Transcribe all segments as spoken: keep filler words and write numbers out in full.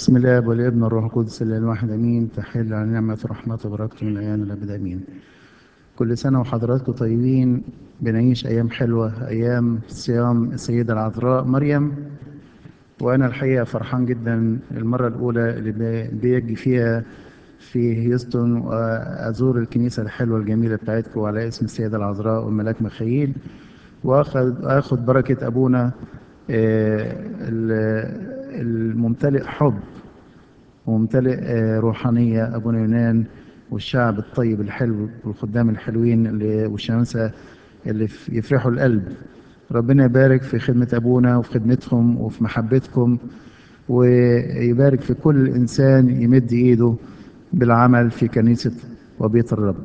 بسم الله والابن والروح القدس الاله الواحد امين. تحل على نعمه ورحمه وبركه من الايام الابد امين. كل سنه وحضراتكم طيبين، بنعيش ايام حلوه، ايام صيام السيده العذراء مريم. وانا الحقيقه فرحان جدا، المره الاولى اللي ب- بيجي فيها في هيوستن وازور الكنيسه الحلوه الجميله بتاعتكم على اسم السيده العذراء والملاك ميخائيل، واخد اخد بركه ابونا آه، ال- الممتلئ حب وممتلئ آه، روحانية أبونا يونان، والشعب الطيب الحلو والخدام الحلوين اللي والشمامسة اللي ف- يفرحوا القلب. ربنا يبارك في خدمة أبونا وفي خدمتهم وفي محبتكم، ويبارك في كل إنسان يمد إيده بالعمل في كنيسة وبيت الرب.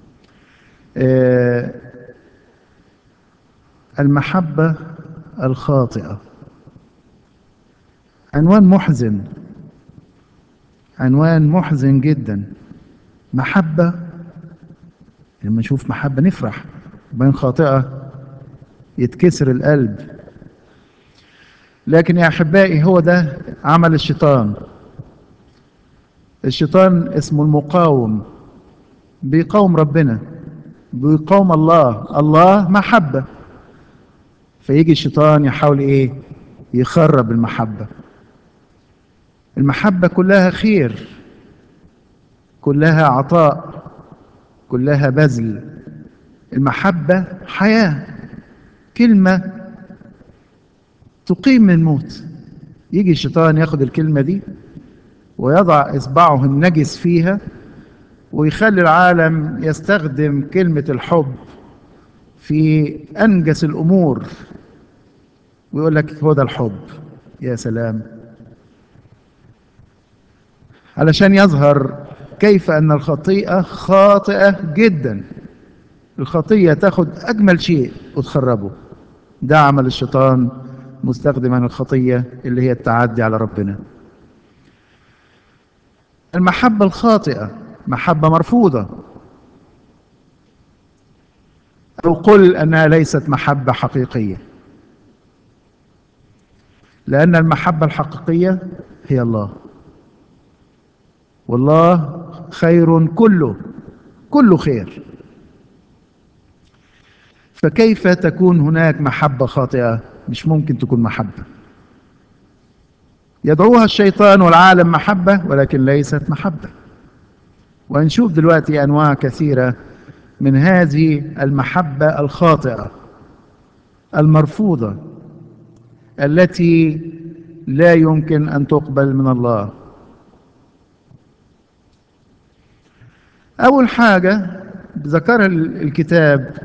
آه، المحبة الخاطئة عنوان محزن، عنوان محزن جدا. محبة، لما نشوف محبة نفرح، بين خاطئة يتكسر القلب. لكن يا أحبائي، هو ده عمل الشيطان. الشيطان اسمه المقاوم، بيقاوم ربنا، بيقاوم الله. الله محبة، فيجي الشيطان يحاول ايه؟ يخرب المحبة. المحبة كلها خير، كلها عطاء، كلها بذل. المحبة حياة، كلمة تقيم من الموت. يجي الشيطان ياخد الكلمة دي ويضع إصبعه النجس فيها، ويخلي العالم يستخدم كلمة الحب في أنجس الأمور، ويقول لك هو ده الحب. يا سلام، علشان يظهر كيف أن الخطيئة خاطئة جدا. الخطية تاخد أجمل شيء وتخربه. ده عمل الشيطان مستخدما الخطية اللي هي التعدي على ربنا. المحبة الخاطئة محبة مرفوضة، أو قل أنها ليست محبة حقيقية، لأن المحبة الحقيقية هي الله، والله خير كله، كله خير. فكيف تكون هناك محبة خاطئة؟ مش ممكن تكون محبة. يدعوها الشيطان والعالم محبة، ولكن ليست محبة. وهنشوف دلوقتي أنواع كثيرة من هذه المحبة الخاطئة المرفوضة، التي لا يمكن أن تقبل من الله. أول حاجة ذكرها الكتاب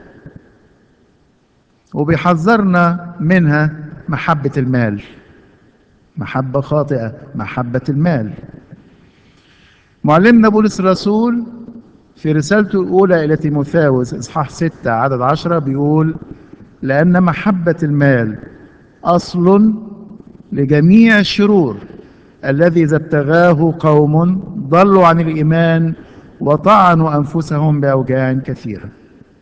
وبيحذرنا منها محبة المال. محبة خاطئة، محبة المال. معلمنا بولس الرسول في رسالته الأولى إلى تيموثاوس إصحاح ستة عدد عشرة بيقول: لأن محبة المال أصل لجميع الشرور، الذي إذا ابتغاه قوم ضلوا عن الإيمان وطعنوا أنفسهم بأوجاع كثيرة.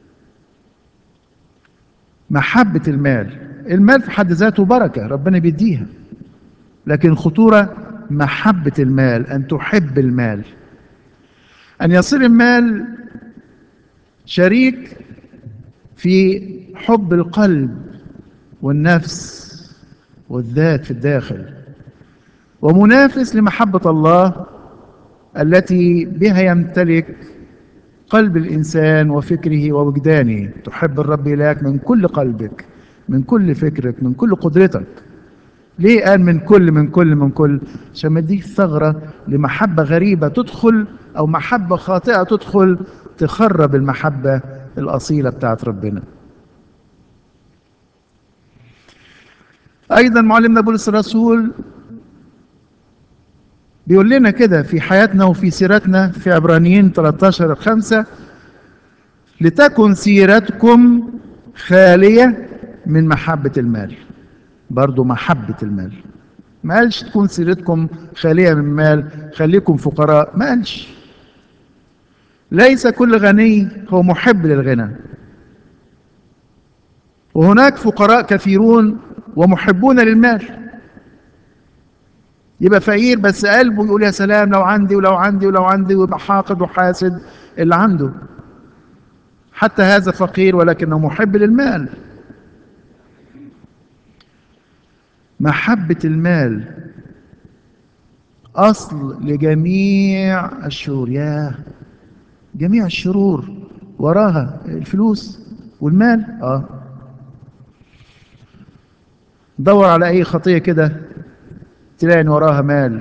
محبة المال، المال في حد ذاته بركة ربنا بيديها، لكن خطورة محبة المال، أن تحب المال، أن يصير المال شريك في حب القلب والنفس والذات في الداخل، ومنافس لمحبة الله التي بها يمتلك قلب الإنسان وفكره ووجدانه. تحب الرب إلهك من كل قلبك، من كل فكرك، من كل قدرتك. ليه قال من كل من كل من كل؟ عشان ما تديش ثغرة لمحبة غريبة تدخل، أو محبة خاطئة تدخل تخرب المحبة الأصيلة بتاعت ربنا. أيضا معلمنا بولس الرسول بيقول لنا كده في حياتنا وفي سيرتنا في عبرانيين ثلاثة عشر خمسة: لتكن سيرتكم خالية من محبة المال. برضو محبة المال، ما قالش تكون سيرتكم خالية من المال، خليكم فقراء، ما قالش. ليس كل غني هو محب للغنى، وهناك فقراء كثيرون ومحبون للمال. يبقى فقير بس قلبه يقول يا سلام لو عندي ولو عندي ولو عندي، ويبقى حاقد وحاسد اللي عنده. حتى هذا فقير ولكنه محب للمال. محبة المال أصل لجميع الشرور. يا جميع الشرور وراها الفلوس والمال. اه دور على أي خطية كده تلاقي إن وراها مال،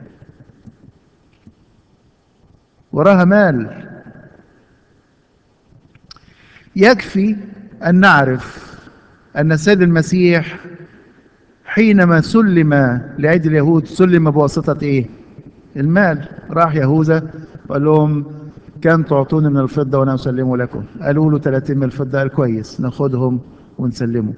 وراها مال. يكفي أن نعرف أن السيد المسيح حينما سلم لأيدي اليهود سلم بواسطة إيه؟ المال. راح يهوذا وقال لهم كم تعطوني من الفضة وأنا أسلمه لكم؟ قالوا له ثلاثين من الفضة. قال كويس ناخدهم ونسلمه.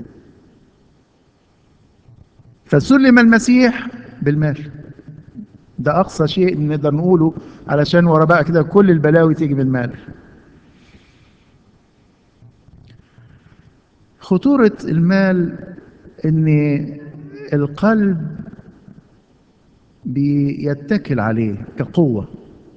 فسلم المسيح بالمال. ده أقصى شيء نقدر نقوله، علشان ورا بقى كده كل البلاوي تيجي بالمال. خطورة المال إن القلب بيتكل عليه كقوة.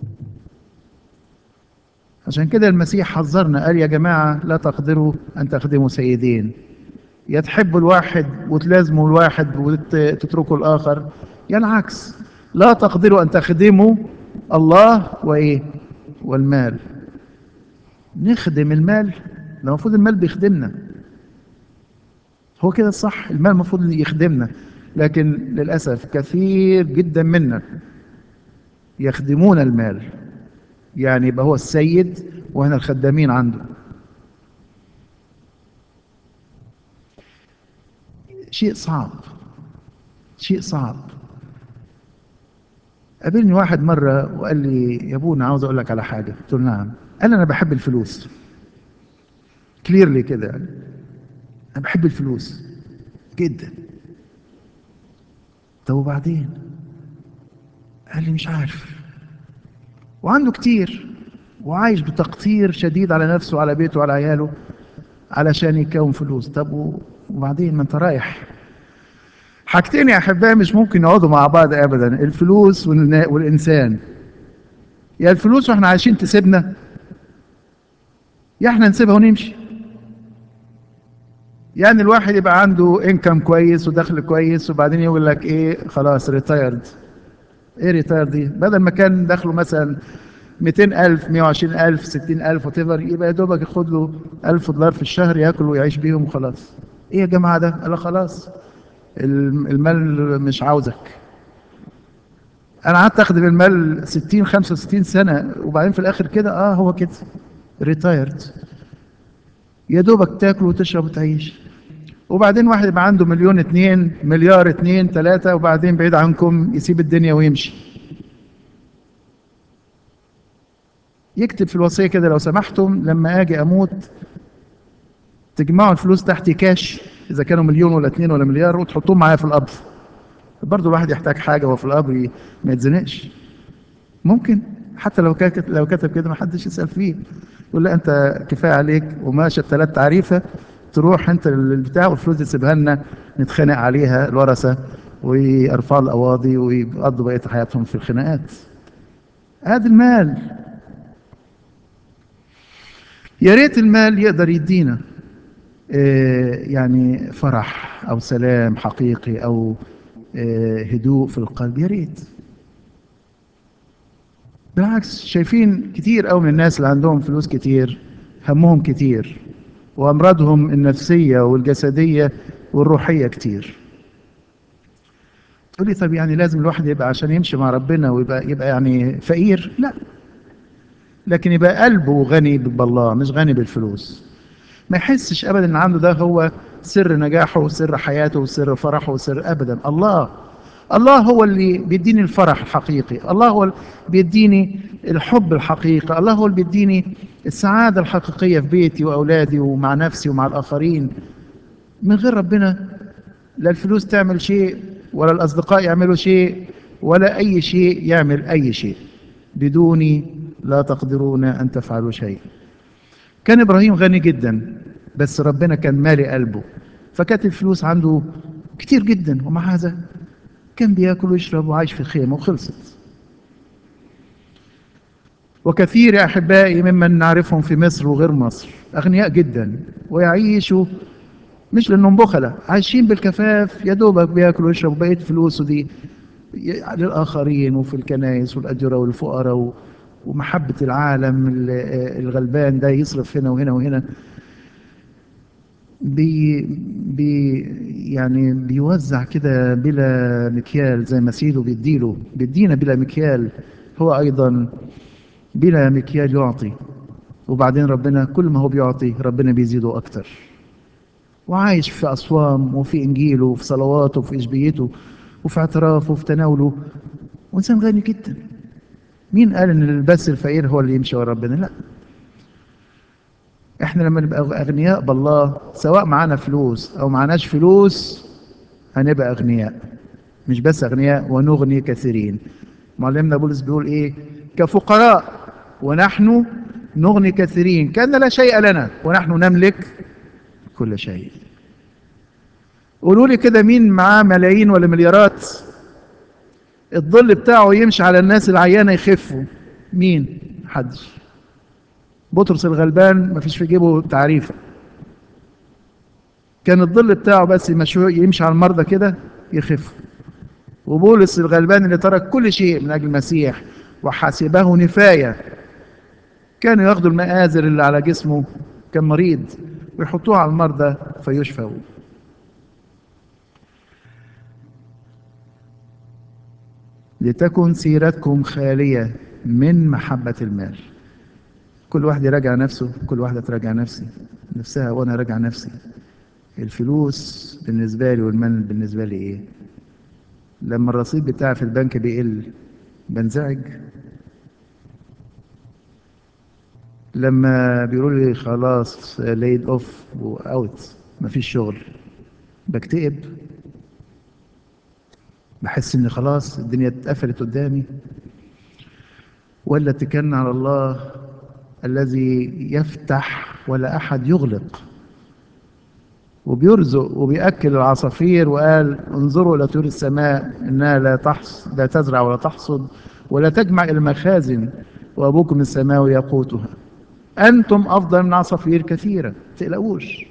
عشان كده المسيح حذرنا قال يا جماعة لا تقدروا أن تخدموا سيدين، يا تحبوا الواحد وتلازموا الواحد وتتركوا الآخر، يا العكس. لا تقدروا أن تخدموا الله وإيه والمال. نخدم المال؟ ده المفروض المال بيخدمنا. هو كده الصح، المال المفروض يخدمنا، لكن للأسف كثير جدا منا يخدمون المال. يعني يبقى هو السيد واحنا الخدامين عنده. شيء صعب، شيء صعب. قابلني واحد مرة وقال لي يا ابونا عاوز اقول لك على حاجة. قلت له نعم. قال انا بحب الفلوس. كليرلي كده يعني، انا بحب الفلوس جدا. طب وبعدين؟ قال لي مش عارف. وعنده كتير وعايش بتقطير شديد على نفسه وعلى بيته وعلى عياله علشان يكون فلوس. طب وبعدين ما انت رايح. حاجتين يا احبائي مش ممكن يقعدوا مع بعض ابدا، الفلوس والانسان. يا الفلوس واحنا عايشين تسيبنا، يا احنا نسيبها ونمشي. يعني الواحد يبقى عنده انكم كويس ودخل كويس وبعدين يقول لك ايه خلاص ريتايرد. ايه ريتايرد دي؟ بدل ما كان دخله مثلا مئتين ألف مئة وعشرين ألف ستين ألف وتفر، يبقى يا دوبك ياخد له ألف دولار في الشهر ياكل ويعيش بيهم وخلاص. ايه يا جماعه ده؟ قال خلاص المال مش عاوزك. انا قعدت اخدم المال ستين خمسة وستين سنه وبعدين في الاخر كده اه هو كده ريتايرد. يا دوبك تاكل وتشرب وتعيش. وبعدين واحد يبقى عنده مليون اتنين مليار اتنين تلاتة وبعدين بعيد عنكم يسيب الدنيا ويمشي. يكتب في الوصية كده لو سمحتم لما اجي اموت تجمعوا الفلوس تحتي كاش، اذا كانوا مليون ولا اتنين ولا مليار، وتحطوهم معايا في القبر. برضه الواحد يحتاج حاجة وهو في القبر ما يتزنقش. ممكن حتى لو كتب لو كتب كده ما حدش يسأل فيه. يقول لا انت كفايه عليك وماشي الثلاث تعريفه، تروح انت للبتاع والفلوس دي تسيبها لنا نتخانق عليها الورثه ويرفعوا القواضي ويقضوا بقيه حياتهم في الخناقات. ادي المال. يا ريت المال يقدر يدينا آه، يعني فرح او سلام حقيقي او آه، هدوء في القلب. يا ريت. بالعكس شايفين كتير قوي من الناس اللي عندهم فلوس كتير همهم كتير وأمراضهم النفسية والجسدية والروحية كتير. تقول لي طب يعني لازم الواحد يبقى عشان يمشي مع ربنا ويبقى يبقى يعني فقير؟ لا، لكن يبقى قلبه غني بالله مش غني بالفلوس. ما يحسش ابدا ان عنده ده هو سر نجاحه وسر حياته وسر فرحه وسر ابدا. الله الله هو اللي بيديني الفرح الحقيقي، الله هو اللي بيديني الحب الحقيقي، الله هو اللي بيديني السعادة الحقيقية في بيتي وأولادي ومع نفسي ومع الآخرين. من غير ربنا لا الفلوس تعمل شيء ولا الأصدقاء يعملوا شيء ولا أي شيء يعمل أي شيء. بدوني لا تقدرون أن تفعلوا شيء. كان إبراهيم غني جدا بس ربنا كان مالي قلبه، فكانت الفلوس عنده كتير جدا ومع هذا كان بياكل ويشرب وعايش في خيمة وخلصت. وكثير يا أحبائي ممن نعرفهم في مصر وغير مصر أغنياء جدا ويعيشوا مش لأنهم بخلة، عايشين بالكفاف، يا دوبك بياكلوا ويشربوا، بقية فلوسه دي للآخرين وفي الكنائس والأجرة والفقراء و- ومحبة العالم ال- الغلبان ده يصرف هنا وهنا وهنا. بي بي يعني بيوزع كده بلا مكيال، زي ما سيده بيديله بيدينا بلا مكيال، هو أيضا بلا مكيال يعطي. وبعدين ربنا كل ما هو بيعطي ربنا بيزيده أكتر، وعايش في أصوام وفي إنجيله وفي صلواته وفي إشبيته وفي اعترافه وفي تناوله، وإنسان غني جدا. مين قال إن بس الفقير هو اللي يمشي ورا ربنا؟ لا، إحنا لما نبقى أغنياء بالله، سواء معانا فلوس أو معناش فلوس، هنبقى أغنياء. مش بس أغنياء، ونغني كثيرين. معلمنا بولس بيقول إيه؟ كفقراء ونحن نغني كثيرين، كأن لا شيء لنا ونحن نملك كل شيء. قولوا لي كده، مين معاه ملايين ولا مليارات الظل بتاعه يمشي على الناس العيانة يخفوا؟ مين؟ محدش. بطرس الغلبان مفيش في جيبه تعريفة، كان الظل بتاعه بس يمشي يمشي على المرضى كده يخفوا. وبولس الغلبان اللي ترك كل شيء من أجل المسيح وحسبه نفاية، كانوا ياخدوا المآزر اللي على جسمه، كان مريض، ويحطوها على المرضى فيشفوا. لتكن سيرتكم خالية من محبة المال. كل واحد يراجع نفسه، كل واحدة تراجع نفسي نفسها، وأنا راجع نفسي. الفلوس بالنسبة لي والمال بالنسبة لي إيه؟ لما الرصيد بتاعي في البنك بيقل بنزعج؟ لما بيقولوا لي خلاص ليد اوف واوت مفيش شغل بكتئب؟ بحس ان خلاص الدنيا اتقفلت قدامي؟ ولا اتكلنا على الله الذي يفتح ولا احد يغلق، وبيرزق وبيأكل العصافير، وقال انظروا الى طيور السماء انها لا تحص لا تزرع ولا تحصد ولا تجمع الى المخازن، وابوكم السماوي يقوتها. انتم افضل من عصافير كثيره، ما تقلقوش.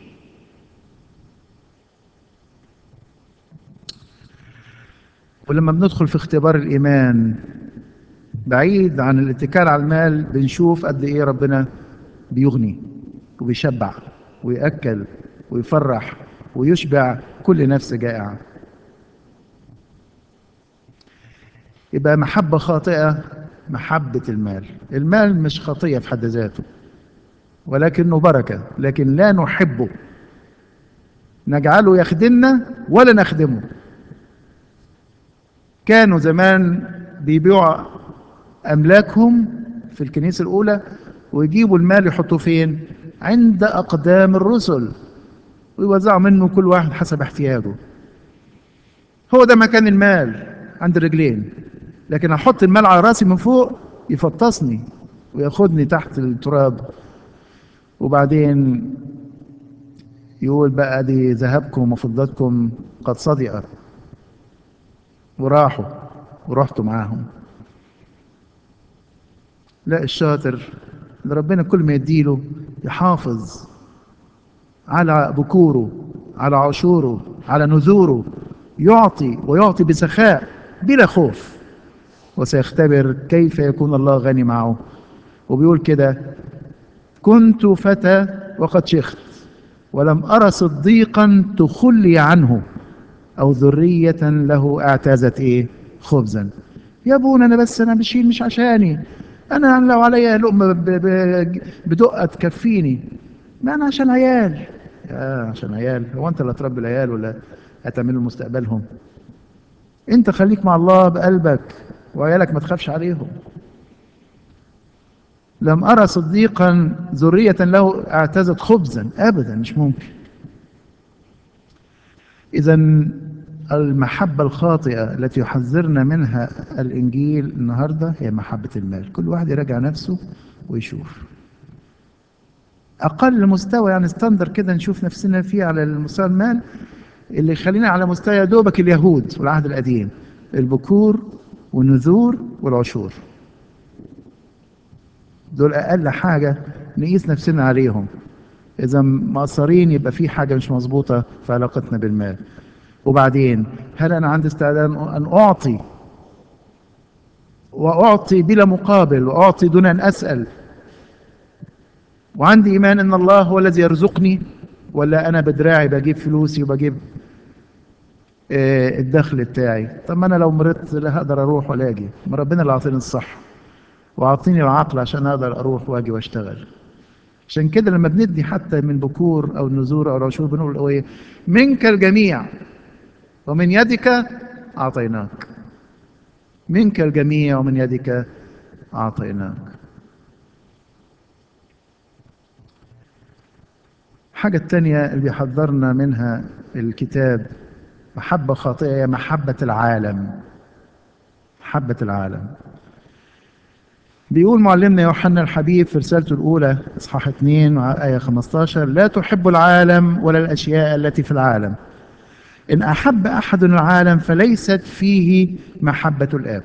ولما بندخل في اختبار الايمان بعيد عن الاتكال على المال، بنشوف قد ايه ربنا بيغني وبيشبع ويأكل ويفرح ويشبع كل نفس جائعة. يبقى محبة خاطئة محبة المال. المال مش خطية في حد ذاته، ولكنه بركة، لكن لا نحبه، نجعله يخدمنا ولا نخدمه. كانوا زمان بيبيعوا أملاكهم في الكنيسة الأولى ويجيبوا المال يحطوه فين؟ عند أقدام الرسل، ويوزعوا منه كل واحد حسب احتياجه. هو ده مكان المال، عند الرجلين. لكن أحط المال على راسي من فوق يفطسني وياخدني تحت التراب، وبعدين يقول بقى دي ذهبكم وفضتكم قد صدئ، وراحوا ورحتوا معاهم. لا، الشاطر اللي ربنا كل ما يديله يحافظ على بكوره، على عشوره، على نذوره، يعطي ويعطي بسخاء بلا خوف، وسيختبر كيف يكون الله غني معه. وبيقول كده: كنت فتى وقد شخت، ولم أرى صديقا تخلي عنه، أو ذرية له اعتازت إيه؟ خبزا. يا ابونا أنا بس أنا بشيل مش عشاني، أنا لو عليا لقمة ب- ب- بدقة تكفيني، ما أنا عشان عيال. يا عشان عيال؟ هو أنت اللي هتربي العيال ولا هتعملوا مستقبلهم؟ أنت خليك مع الله بقلبك، وعيالك ما تخافش عليهم. لم أرى صديقا ذرية له اعتزت خبزا، أبدا، مش ممكن. إذا المحبة الخاطئة التي يحذرنا منها الإنجيل النهاردة هي محبة المال. كل واحد يراجع نفسه ويشوف أقل مستوى، يعني ستاندر كده نشوف نفسنا فيه على المستوى المال، اللي يخلينا على مستوى يا دوبك اليهود والعهد القديم. البكور والنذور والعشور، دول اقل حاجه نقيس نفسنا عليهم. اذا مقصرين يبقى في حاجه مش مظبوطه في علاقتنا بالمال. وبعدين، هل انا عندي استعداد ان اعطي واعطي بلا مقابل، واعطي دون ان اسال، وعندي ايمان ان الله هو الذي يرزقني؟ ولا انا بدراعي بجيب فلوسي وبجيب آه، الدخل بتاعي؟ طب ما انا لو مرضت لا هقدر اروح ولا اجي، ما ربنا اللي عاطيني الصحه وعاطيني العقل عشان اقدر اروح واجي واشتغل. عشان كده لما بندي حتى من بكور او النذور او العشور بنقول ايه؟ منك الجميع ومن يدك اعطيناك. منك الجميع ومن يدك اعطيناك. الحاجة التانية اللي بيحذرنا منها الكتاب، محبة خاطئة، هي محبة العالم. محبة العالم. بيقول معلمنا يوحنا الحبيب في رسالته الأولى إصحاح اثنين آية خمستاشر: لا تحب العالم ولا الأشياء التي في العالم. إن أحب أحد العالم فليست فيه محبة الآب.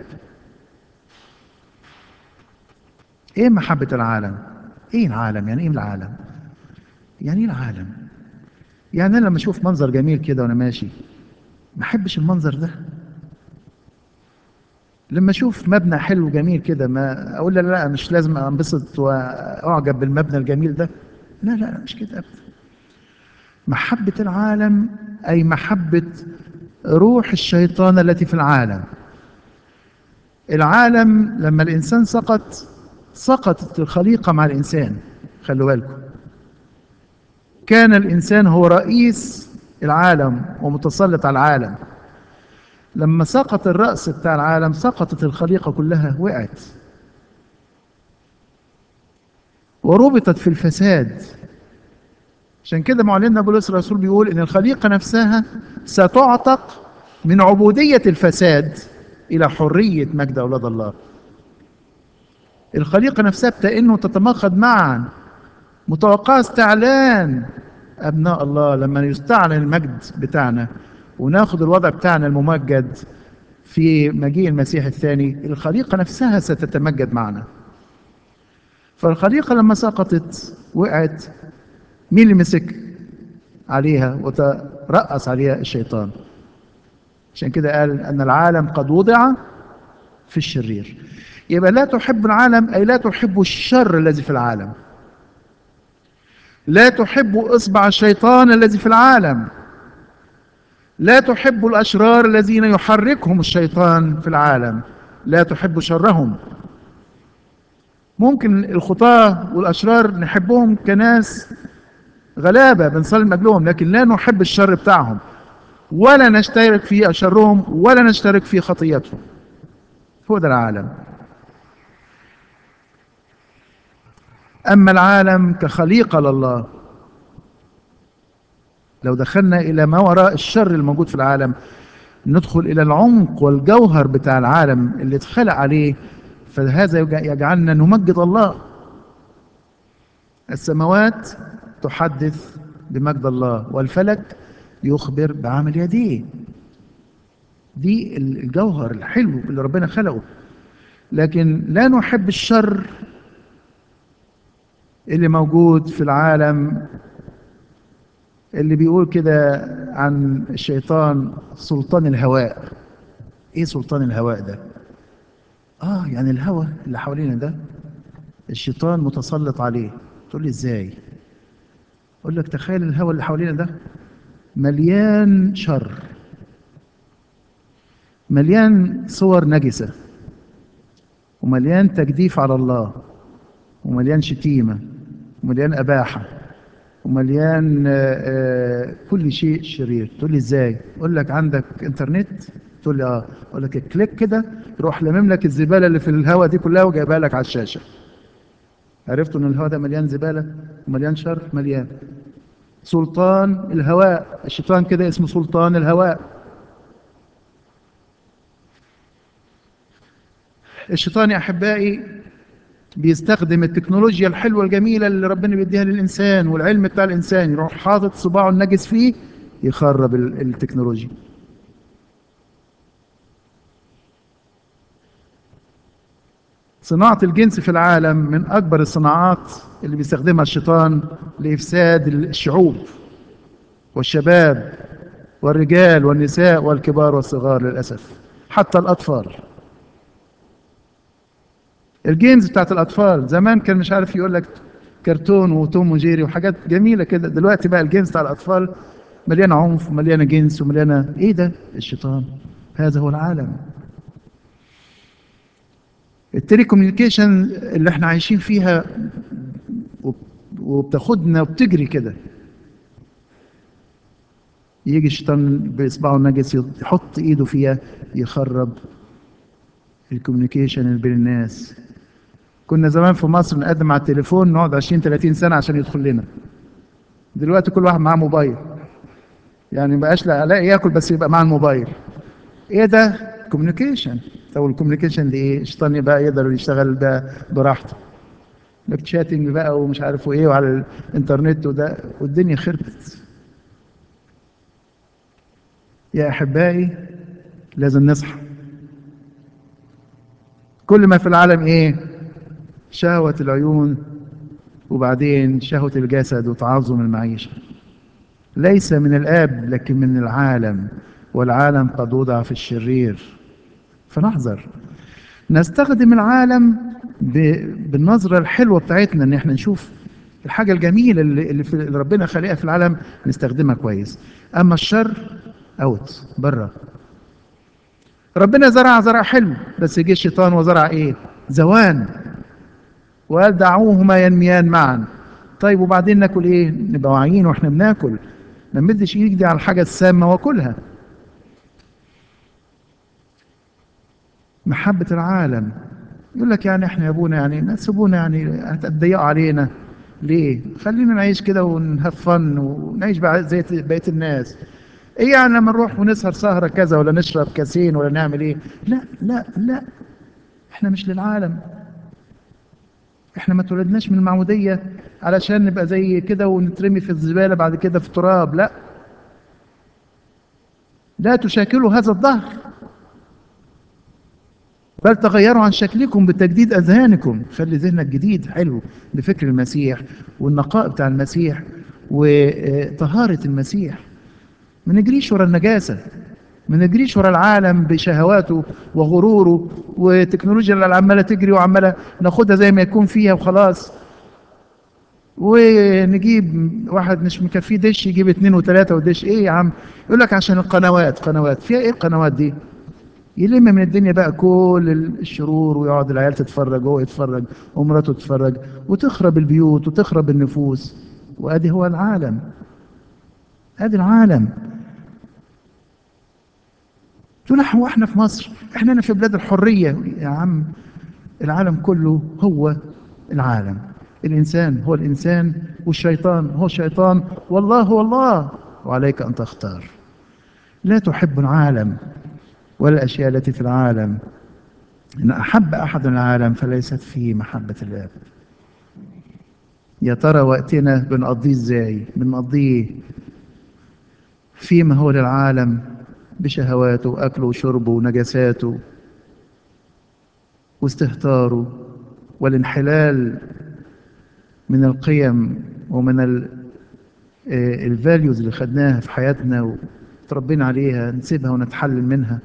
إيه محبة العالم؟ إيه العالم؟ يعني إيه العالم؟ يعني إيه العالم؟ يعني أنا لما أشوف منظر جميل كده وأنا ماشي ما أحبش المنظر ده؟ لما اشوف مبنى حلو جميل كده ما اقول لا لا مش لازم انبسط واعجب بالمبنى الجميل ده؟ لا لا مش كده ابدا. محبة العالم اي محبة روح الشيطان التي في العالم. العالم لما الانسان سقط، سقطت الخليقة مع الانسان. خلوا بالكم، كان الانسان هو رئيس العالم ومتسلط على العالم. لما سقط الرأس بتاع العالم سقطت الخليقة كلها، وقعت وربطت في الفساد. عشان كده معلننا بولس الرسول بيقول ان الخليقه نفسها ستعتق من عبوديه الفساد الى حريه مجد اولاد الله. الخليقه نفسها بتئن وتتماخض معا، متوقعه استعلان ابناء الله. لما يستعلن المجد بتاعنا وناخد الوضع بتاعنا الممجد في مجيء المسيح الثاني، الخليقه نفسها ستتمجد معنا. فالخليقه لما سقطت وقعت، مين اللي مسك عليها وترأس عليها؟ الشيطان. عشان كده قال أن العالم قد وضع في الشرير. يبقى لا تحب العالم أي لا تحب الشر الذي في العالم. لا تحب إصبع الشيطان الذي في العالم. لا تحب الأشرار الذين يحركهم الشيطان في العالم. لا تحب شرهم. ممكن الخطاة والأشرار نحبهم كناس غلابة بنصلي من أجلهم، لكن لا نحب الشر بتاعهم ولا نشترك في أشرهم ولا نشترك في خطيتهم. هو ده العالم. أما العالم كخليقة لله، لو دخلنا إلى ما وراء الشر الموجود في العالم ندخل إلى العمق والجوهر بتاع العالم اللي اتخلق عليه، فهذا يجعلنا نمجد الله. السماوات تحدث بمجد الله والفلك يخبر بعمل يديه. دي الجوهر الحلو اللي ربنا خلقه. لكن لا نحب الشر اللي موجود في العالم، اللي بيقول كده عن الشيطان سلطان الهواء. ايه سلطان الهواء ده؟ اه يعني الهواء اللي حوالينا ده الشيطان متسلط عليه. تقول لي ازاي؟ اقول لك تخيل الهواء اللي حوالينا ده مليان شر، مليان صور نجسة، ومليان تجديف على الله، ومليان شتيمة، ومليان أباحة، ومليان آه، آه، كل شيء شرير. تقول لي ازاي؟ اقول لك عندك انترنت؟ تقول لي اه. اقول لك كليك كده روح لمم لك الزباله اللي في الهواء دي كلها وجايبها لك على الشاشه. عرفتوا ان الهواء ده مليان زباله ومليان شر؟ مليان. سلطان الهواء، الشيطان كده اسمه سلطان الهواء. الشيطان يا احبائي بيستخدم التكنولوجيا الحلوه الجميله اللي ربنا بيديها للانسان والعلم بتاع الانسان، يروح حاطط صباعه النجس فيه يخرب ال- التكنولوجيا. صناعة الجنس في العالم من أكبر الصناعات اللي بيستخدمها الشيطان لإفساد الشعوب والشباب والرجال والنساء والكبار والصغار للأسف، حتى الأطفال. الجيمز بتاعت الأطفال زمان كان مش عارف يقول لك كرتون وتوم وجيري وحاجات جميلة كده، دلوقتي بقى الجيمز بتاع الأطفال مليانة عنف ومليانة جنس ومليانة إيه ده؟ الشيطان. هذا هو العالم. التلي كوميونيكيشن اللي احنا عايشين فيها وبتاخدنا وبتجري كده، يجي الشيطان بإصبعه النجس يحط إيده فيها يخرب الكوميونيكيشن اللي بين الناس. كنا زمان في مصر نقدم على التليفون نقعد عشرين ثلاثين سنة عشان يدخل لنا. دلوقتي كل واحد معاه موبايل، يعني مبقاش لا الاقي ياكل بس يبقى معاه الموبايل. ايه ده؟ كوميونيكيشن. طب الكوميونيكيشن دي ايه؟ الشيطان بقى يقدر يشتغل ده براحته، لك شاتنج بقى ومش عارف ايه وعلى الانترنت وده، والدنيا خربت. يا احبائي لازم نصحى. كل ما في العالم ايه؟ شهوة العيون، وبعدين شهوة الجسد وتعظم المعيشة. ليس من الآب لكن من العالم، والعالم قد وضع في الشرير. فنحذر نستخدم العالم ب- بالنظرة الحلوة بتاعتنا، ان احنا نشوف الحاجة الجميلة اللي, اللي, في اللي ربنا خلقها في العالم نستخدمها كويس. اما الشر اوت بره. ربنا زرع زرع حلو، بس يجي الشيطان وزرع ايه؟ زوان. وقال دعوهما ينميان معا. طيب وبعدين ناكل ايه؟ نبقى واعيين واحنا بناكل، ما نمدش ايدي على الحاجة السامة واكلها. محبة العالم. يقول لك يعني احنا يا ابونا يعني ما تسيبونا يعني هتضيقوا علينا ليه؟ خلينا نعيش كده ونهفن ونعيش بقى زي بقية الناس. ايه يعني لما نروح ونسهر سهرة كذا ولا نشرب كاسين ولا نعمل ايه؟ لا لا لا، احنا مش للعالم. احنا ما اتولدناش من المعمودية علشان نبقى زي كده ونترمي في الزبالة بعد كده في التراب. لا، لا تشاكلوا هذا الدهر، بل تغيروا عن شكلكم بتجديد أذهانكم. خلي ذهنك جديد حلو بفكر المسيح والنقاء بتاع المسيح وطهارة المسيح. ما نجريش ورا النجاسة، ما نجريش ورا العالم بشهواته وغروره وتكنولوجيا اللي عمالة تجري وعمالة ناخدها زي ما يكون فيها وخلاص. ونجيب واحد مش مكفيه دش يجيب اتنين وتلاتة ودش. ايه يا عم؟ يقول لك عشان القنوات. قنوات فيها ايه القنوات دي؟ يلم من الدنيا بقى كل الشرور ويقعد العيال تتفرج وهو يتفرج ومراته تتفرج وتخرب البيوت وتخرب النفوس. وادي هو العالم، ادي العالم. تقول هو احنا في مصر، احنا هنا في بلاد الحرية. يا عم العالم كله هو العالم، الانسان هو الانسان، والشيطان هو الشيطان، والله هو الله. وعليك ان تختار. لا تحب العالم ولا الاشياء التي في العالم. ان احب احد العالم فليست فيه محبة الاب. يا ترى وقتنا بنقضيه ازاي؟ بنقضيه فيما هو للعالم بشهواته واكله وشربه ونجاساته واستهتاره والانحلال من القيم ومن الفاليوز اللي خدناها في حياتنا وتربينا عليها، نسيبها ونتحلل منها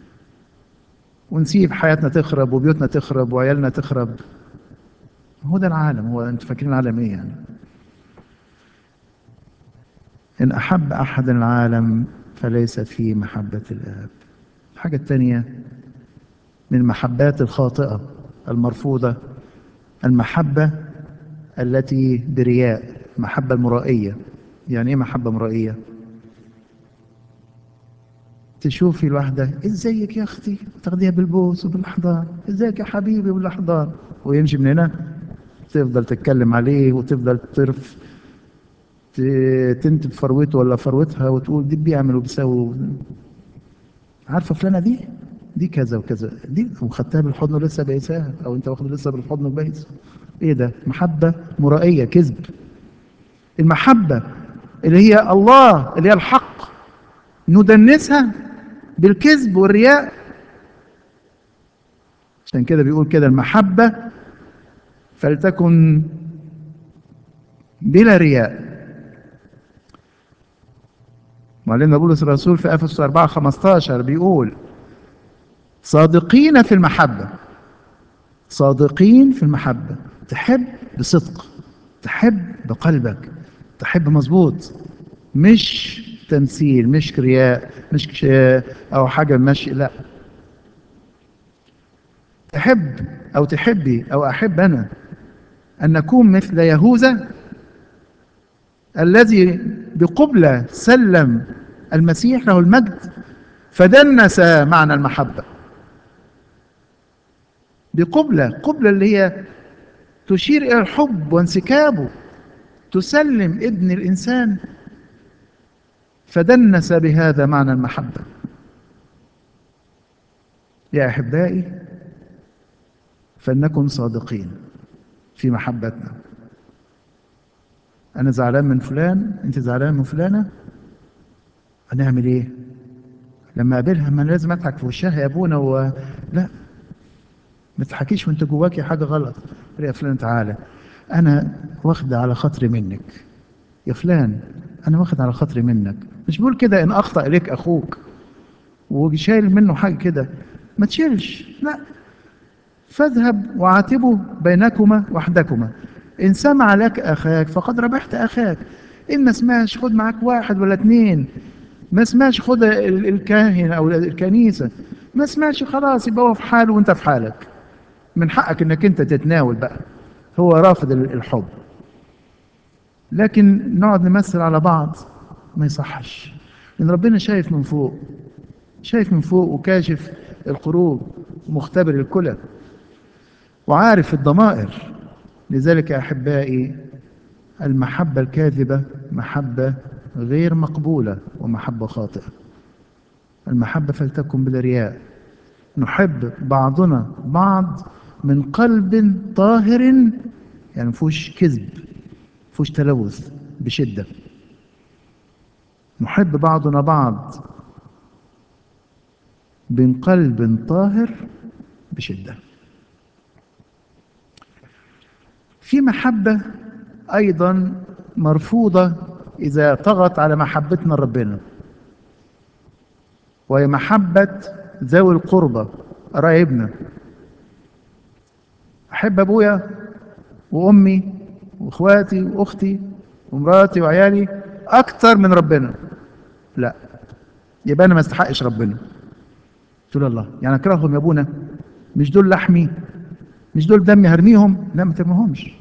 ونسيب حياتنا تخرب وبيوتنا تخرب وعيالنا تخرب. هو ده العالم. هو انتوا فاكرين العالم ايه يعني؟ إن أحب أحد العالم فليست فيه محبة الآب. الحاجة الثانية من المحبات الخاطئة المرفوضة، المحبة التي برياء، المحبة المرائية. يعني إيه محبة مرائية؟ تشوفي الواحدة ازيك يا أختي تاخديها بالبوس وبالأحضان، ازيك يا حبيبي بالأحضان، ويمشي من هنا تفضل تتكلم عليه وتفضل ترف تنتب فروته ولا فروتها وتقول دي بيعمل وبيسوي. عارفه فلانه دي دي كذا وكذا دي، وخدتها بالحضن ولسه بايساها، او انت واخد لسه بالحضن وبايس. ايه ده؟ محبه مرائيه، كذب. المحبه اللي هي الله، اللي هي الحق، ندنسها بالكذب والرياء. عشان كده بيقول كده المحبة فلتكن بلا رياء. معلمنا بولس الرسول في افسس أربعة خمستاشر بيقول صادقين في المحبة، صادقين في المحبة، تحب بصدق، تحب بقلبك، تحب مظبوط، مش تمثيل، مش رياء، مش او حاجة ماشي، لا، تحب او تحبي او احب انا ان نكون مثل يهوذا الذي بقبلة سلم المسيح له المجد فدنس معنى المحبة. بقبلة، قبلة اللي هي تشير إلى الحب وانسكابه، تسلم ابن الإنسان، فدنس بهذا معنى المحبة. يا أحبائي فلنكن صادقين في محبتنا. أنا زعلان من فلان، أنت زعلان من فلانة، هنعمل إيه؟ لما أقابلها ما أنا لازم أضحك في وشها يا أبونا و... لا، ما تضحكيش وأنت جواكي حاجة غلط. يا فلان تعالى، أنا واخد على خاطري منك، يا فلان أنا واخد على خاطري منك. مش بقول كده إن أخطأ إليك أخوك وشايل منه حاجة كده، ما تشيلش، لا، فاذهب وعاتبوا بينكما وحدكما، إن سمع لك أخاك فقد ربحت أخاك، إن ما سمعش خد معاك واحد ولا اتنين، ما سمعش خد الكاهن أو الكنيسة، ما سمعش خلاص يبقى هو في حاله وأنت في حالك. من حقك إنك أنت تتناول بقى، هو رافض الحب. لكن نقعد نمثل على بعض ما يصحش، لأن ربنا شايف من فوق، شايف من فوق وكاشف القلوب ومختبر الكلى وعارف الضمائر. لذلك يا أحبائي المحبة الكاذبة محبة غير مقبولة ومحبة خاطئة. المحبة فلتكن بلا رياء، نحب بعضنا بعض من قلب طاهر، يعني مفيهوش كذب، مفيهوش تلوث، بشدة. نحب بعضنا بعض من قلب طاهر بشدة. في محبة أيضا مرفوضة إذا طغت على محبتنا لربنا، وهي محبة ذوي القربى، قرايبنا. أحب أبويا وأمي وإخواتي وأختي ومراتي وعيالي أكتر من ربنا، لا، يبقى أنا ما استحقش ربنا. تقول الله يعني أكرههم يا أبونا؟ مش دول لحمي، مش دول دمي هرميهم؟ لا، ما ترميهمش.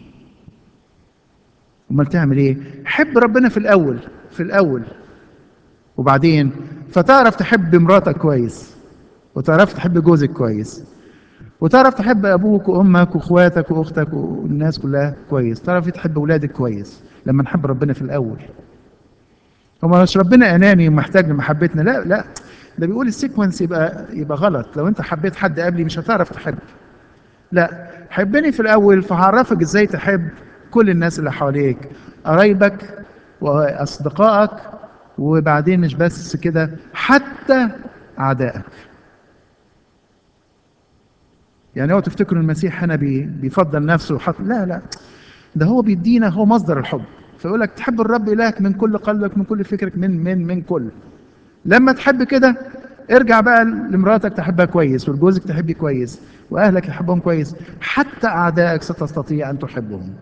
امال تعمل ايه؟ حب ربنا في الاول، في الاول وبعدين فتعرف تحب مراتك كويس، وتعرف تحب جوزك كويس، وتعرف تحب ابوك وامك واخواتك واختك والناس كلها كويس، تعرف تحب اولادك كويس لما نحب ربنا في الاول. هو مش ربنا اناني ومحتاج لمحبتنا، لا لا، ده بيقول السيكونس يبقى يبقى غلط. لو انت حبيت حد قبلي مش هتعرف تحب، لا، حبني في الاول فهعرفك ازاي تحب كل الناس اللي حواليك، قرايبك واصدقائك، وبعدين مش بس كده حتى اعدائك. يعني هو تفتكروا المسيح هنا بي بيفضل نفسه وحط، لا لا، ده هو بيدينا، هو مصدر الحب. فيقول لك تحب الرب الهك من كل قلبك من كل فكرك من من من كل. لما تحب كده ارجع بقى لمراتك تحبها كويس، ولجوزك تحبي كويس، واهلك تحبهم كويس، حتى اعدائك ستستطيع ان تحبهم.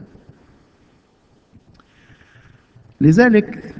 لذلك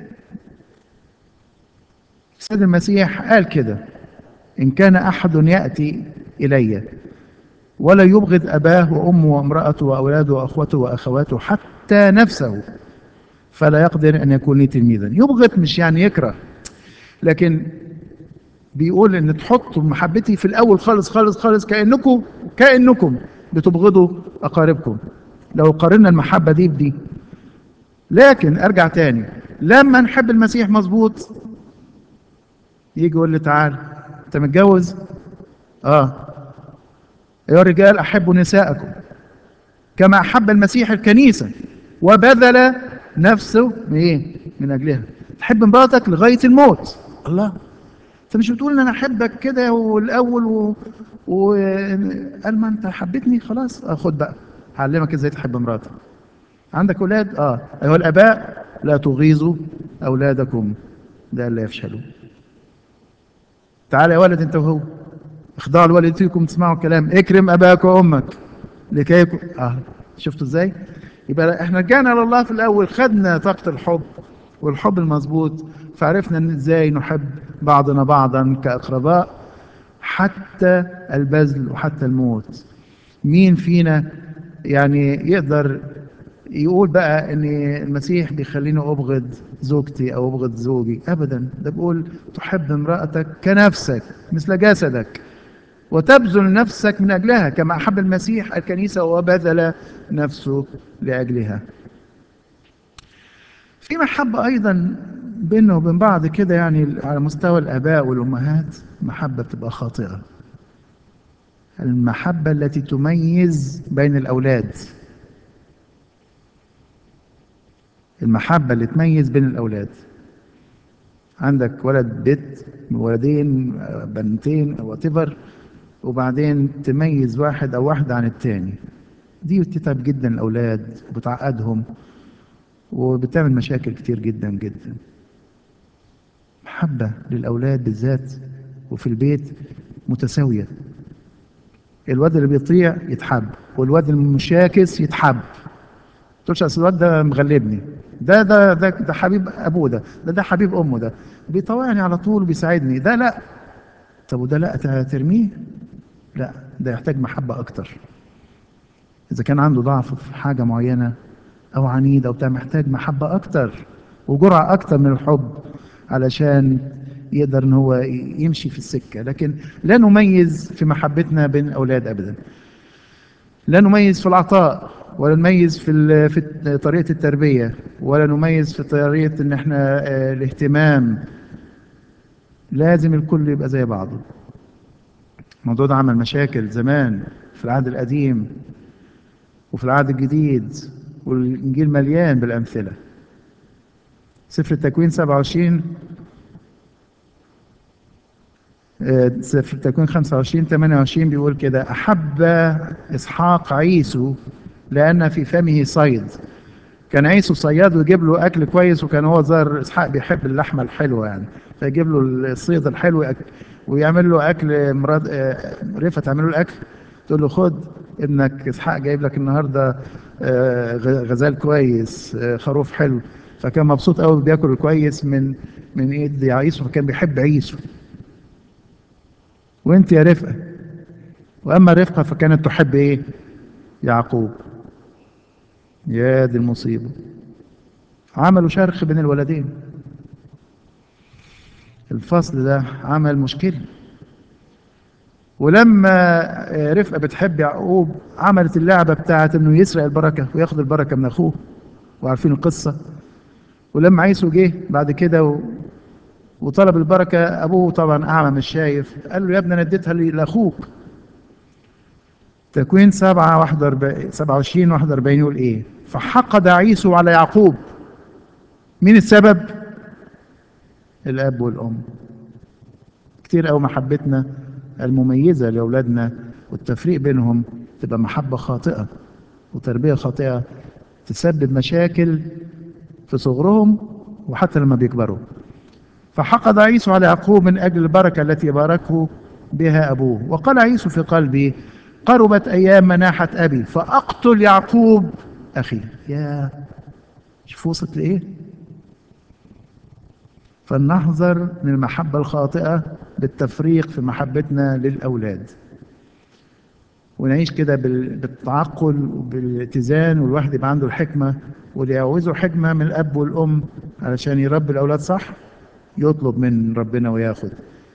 السيد المسيح قال كده: إن كان أحد يأتي إلي ولا يبغض أباه وأمه وامرأته وأولاده وأخوته وأخواته حتى نفسه فلا يقدر أن يكون لي تلميذا. يبغض مش يعني يكره، لكن بيقول إن تحطوا محبتي في الأول خالص خالص خالص، كأنكم كأنكم بتبغضوا أقاربكم. لو قارنا المحبة دي بدي. لكن أرجع تاني، لما نحب المسيح مظبوط يجي يقول لي تعال أنت متجوز؟ آه. يا رجال أحبوا نساءكم كما أحب المسيح الكنيسة وبذل نفسه من إيه؟ من أجلها. تحب مراتك لغاية الموت. الله، انت مش بتقول ان انا احبك كده والاول و... و... قال ما انت حبيتني خلاص، اه خد بقى هعلمك ازاي تحب مراتك. عندك اولاد؟ اه ايها الاباء لا تغيظوا اولادكم لئلا يفشلوا. تعال يا ولد انت وهو، اخضعوا لوالدتكم تسمعوا الكلام، اكرم اباك وامك لكي يكون اه. شفتوا ازاي؟ يبقى احنا رجعنا لله في الاول، خدنا طاقه الحب والحب المظبوط، فعرفنا ان ازاي نحب بعضنا بعضا كاقرباء حتى البذل وحتى الموت. مين فينا يعني يقدر يقول بقى ان المسيح بيخليني ابغض زوجتي او ابغض زوجي؟ ابدا، ده بيقول تحب امرأتك كنفسك مثل جسدك وتبذل نفسك من اجلها كما احب المسيح الكنيسة وبذل نفسه لاجلها. في محبة ايضا بيننا وبين بعض كده، يعني على مستوى الاباء والامهات محبة بتبقى خاطئة، المحبة التي تميز بين الاولاد، المحبة اللي تميز بين الأولاد. عندك ولد بنت، ولدين بنتين أو whatever، وبعدين تميز واحد أو واحدة عن التاني، دي بتتعب جدا الأولاد وبتعقدهم وبتعمل مشاكل كتير جدا جدا. محبة للأولاد بالذات وفي البيت متساوية، الواد اللي بيطيع يتحب والواد المشاكس يتحب. تقولش اصل الواد ده مغلبني، ده ده ده ده حبيب ابوه، ده ده ده حبيب امه، ده بيطوعني على طول وبيساعدني، ده لا. طب وده لا ترميه؟ لا، ده يحتاج محبة اكتر. اذا كان عنده ضعف في حاجة معينة او عنيد او بتاع، محتاج محبة اكتر وجرعة اكتر من الحب علشان يقدر ان هو يمشي في السكة. لكن لا نميز في محبتنا بين الاولاد ابدا، لا نميز في العطاء، ولا نميز في ال- في طريقة التربية، ولا نميز في طريقة ان احنا آه، الاهتمام. لازم الكل يبقى زي بعضه. الموضوع ده عمل مشاكل زمان في العهد القديم وفي العهد الجديد، والإنجيل مليان بالأمثلة. سفر التكوين سبعة وعشرين، آه، سفر التكوين خمسة وعشرين ثمانية وعشرين بيقول كده: أحب إسحاق عيسو لأن في فمه صيد. كان عيسو صياد ويجيب له اكل كويس، وكان هو ظاهر اسحاق بيحب اللحمه الحلوه يعني، فيجيب له الصيد الحلو أك... ويعمل له اكل. مراد آه، رفعت تعمل له الاكل، تقول له خد ابنك اسحاق جايب لك النهارده آه، غ- غزال كويس، آه، خروف حلو. فكان مبسوط قوي بياكل كويس من من ايد عيسو، فكان بيحب عيسو. وانت يا رفقه، واما رفقه فكانت تحب ايه؟ يعقوب. يا دي المصيبه، عملوا شرخ بين الولدين. الفصل ده عمل مشكلة. ولما رفقة بتحب يعقوب عملت اللعبة بتاعت انه يسرق البركة وياخد البركة من اخوه، وعارفين القصة. ولما عيسو جه بعد كده و... وطلب البركة، ابوه طبعا اعمى مش شايف، قال له يا ابني انا اديتها لاخوك. تكوين سبعة واحد وأربعين سبعة وعشرين واحد وأربعين يقول ايه: فحقد عيسو على يعقوب. مين السبب؟ الاب والام. كتير قوي محبتنا المميزة لأولادنا والتفريق بينهم تبقى محبة خاطئة وتربية خاطئة، تسبب مشاكل في صغرهم وحتى لما بيكبروا. فحقد عيسو على يعقوب من أجل البركة التي باركه بها أبوه، وقال عيسو في قلبي: قربت أيام مناحة أبي فأقتل يعقوب أخي. يا شوف وصلت لإيه. فلنحذر من المحبة الخاطئة بالتفريق في محبتنا للأولاد، ونعيش كده بال- بالتعقل وبالاتزان، والواحد يبقى عنده الحكمة، واللي يعوزه حكمة من الأب والأم علشان يربي الأولاد صح يطلب من ربنا وياخد.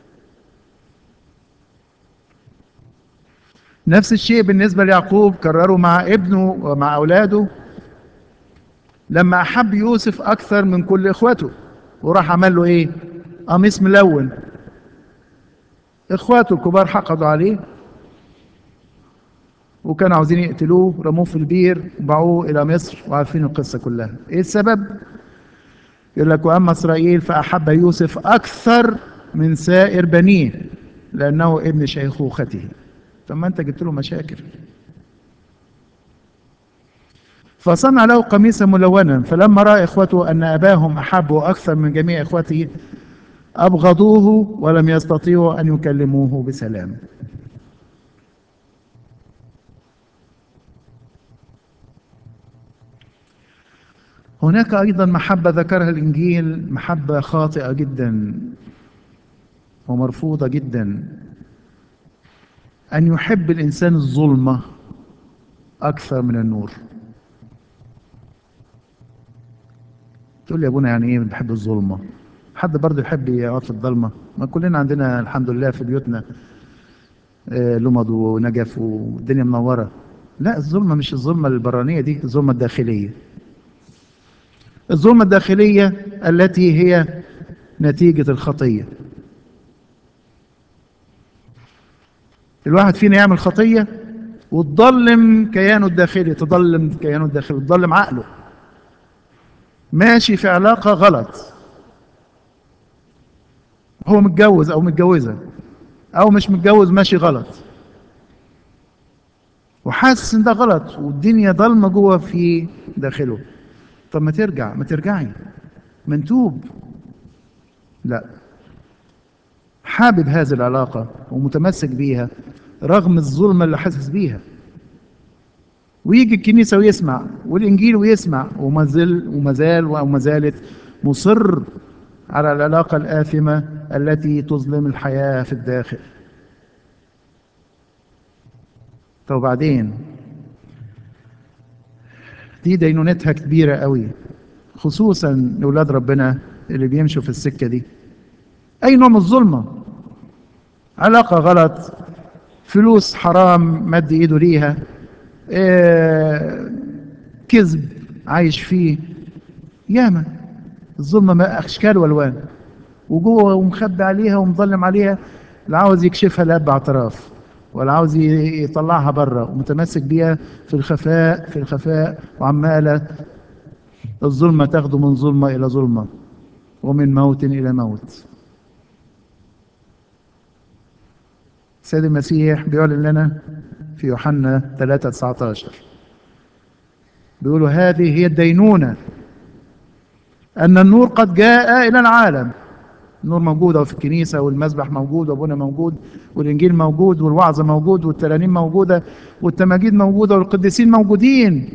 نفس الشيء بالنسبة ليعقوب كرره مع ابنه ومع أولاده لما أحب يوسف أكثر من كل إخوته، وراح عمل له إيه؟ قميص ملون. إخواته الكبار حقدوا عليه وكانوا عاوزين يقتلوه، رموه في البير وباعوه إلى مصر، وعارفين القصة كلها. إيه السبب؟ يقول لك: واما اسرائيل فاحب يوسف اكثر من سائر بنيه لأنه ابن شيخوخته. طب ما أنت جبت له مشاكل. فصنع له قميصا ملونا، فلما رأى إخوته أن أباهم أحبه أكثر من جميع إخوته أبغضوه ولم يستطيعوا أن يكلموه بسلام. هناك أيضا محبة ذكرها الإنجيل، محبة خاطئة جدا ومرفوضة جدا، أن يحب الإنسان الظلمة أكثر من النور. تقول لي يا ابونا يعني إيه بحب الظلمة؟ حد برضه يحب يقعد في الضلمة؟ ما كلنا عندنا الحمد لله في بيوتنا آه، لمض ونجف والدنيا منورة. لا، الظلمة مش الظلمة البرانية دي، الظلمة الداخلية. الظلمة الداخلية التي هي نتيجة الخطية. الواحد فينا يعمل خطية وتضلم كيانه الداخلي، تضلم كيانه الداخلي، تضلم عقله، ماشي في علاقة غلط، هو متجوز أو متجوزة أو مش متجوز ماشي غلط، وحاسس إن ده غلط والدنيا ضلمة جوه في داخله. طب ما ترجع، ما ترجعي، ما نتوب. لا، حابب هذه العلاقة ومتمسك بيها رغم الظلمة اللي حاسس بيها، ويجي الكنيسة ويسمع والإنجيل ويسمع وما زال وما زال وما زالت مصر على العلاقة الآثمة التي تظلم الحياة في الداخل. طب وبعدين؟ دي دينونتها كبيرة قوي، خصوصا لأولاد ربنا اللي بيمشوا في السكة دي. أي نوع من الظلمة، علاقة غلط، فلوس حرام مد إيده ليها، آه، كذب عايش فيه، ياما الظلمة ما أشكال والوان، وجوه ومخبي عليها ومظلم عليها، لا عاوز يكشفها لا باعتراف ولا عاوز يطلعها بره، ومتمسك بيها في الخفاء في الخفاء، وعمالة الظلمة تاخده من ظلمة إلى ظلمة ومن موت إلى موت. السيد المسيح بيعلن لنا في يوحنا ثلاثة تسعة عشر، بيقولوا هذه هي الدينونة، أن النور قد جاء إلى العالم. النور موجود في الكنيسة، والمسبح موجود، وابونا موجود، والإنجيل موجود، والوعظة موجود، والترانيم موجودة، والتماجيد موجودة، والقديسين موجودين،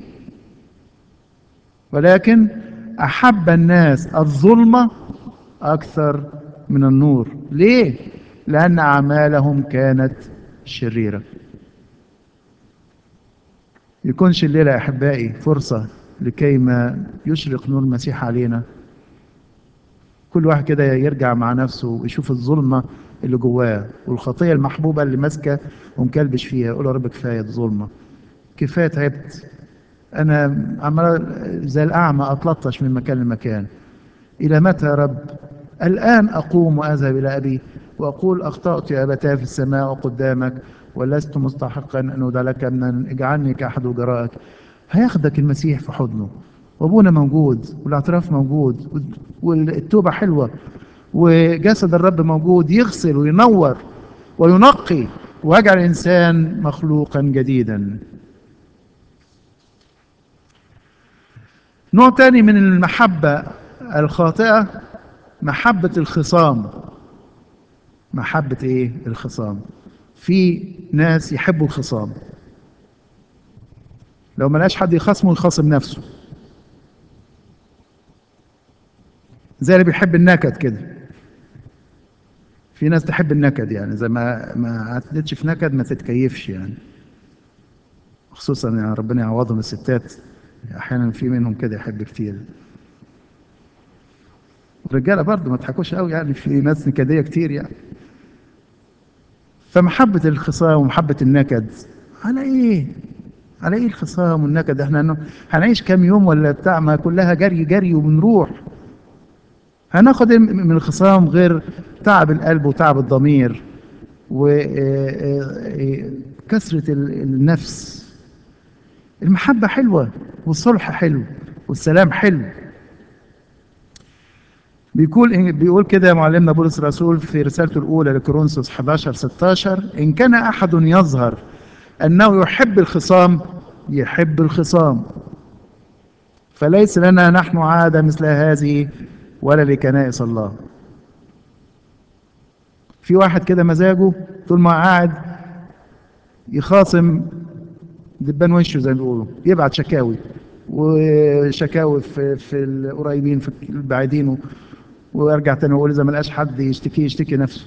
ولكن أحب الناس الظلمة أكثر من النور. ليه؟ لأن أعمالهم كانت شريرة. يكونش الليلة يا أحبائي فرصة لكي ما يشرق نور المسيح علينا، كل واحد كده يرجع مع نفسه ويشوف الظلمة اللي جواه والخطية المحبوبة اللي ماسكة ومكلبش فيها، يقول يا رب كفاية ظلمة، كفاية تعبت، أنا عمال زي الأعمى أتلطش من مكان لمكان، إلى متى يا رب؟ الآن أقوم وأذهب إلى أبي وأقول أخطأت يا أبتاه في السماء وقدامك، ولست مستحقا أن أدع لك ابنا، اجعلني كأحد وجرائك. هياخدك المسيح في حضنه، وأبونا موجود، والاعتراف موجود، والتوبة حلوة، وجسد الرب موجود يغسل وينور وينقي ويجعل الإنسان مخلوقا جديدا. نوع تاني من المحبة الخاطئة، محبة الخصام. محبة ايه؟ الخصام. في ناس يحبوا الخصام، لو ما لقاش حد يخصمه يخاصم نفسه، زي اللي بيحب النكد كده. في ناس تحب النكد، يعني زي ما ما عدتش في نكد ما تتكيفش يعني، خصوصا يعني ربنا يعوضهم الستات، احيانا في منهم كده يحب كتير. الرجاله برضه ما تضحكوش قوي، يعني في ناس نكديه كتير يعني. فمحبه الخصام ومحبه النكد، على ايه؟ على ايه الخصام والنكد؟ احنا هنعيش كام يوم ولا بتاع، ما كلها جري جري وبنروح. هناخد من الخصام غير تعب القلب وتعب الضمير وكسرة النفس. المحبة حلوة، والصلح حلو، والسلام حلو، بيقول بيقول كده معلمنا بولس الرسول في رسالته الاولى لكورنثوس حداشر ستاشر: ان كان احد يظهر انه يحب الخصام يحب الخصام، فليس لنا نحن عاده مثل هذه ولا لكنائس الله. في واحد كده مزاجه طول ما قاعد يخاصم دبان وشه زي ما بيقولوا، يبعت شكاوي وشكاوي في في القريبين في البعيدين، وارجع تاني واقول اذا ما لقاش حد يشتكي يشتكي نفسه.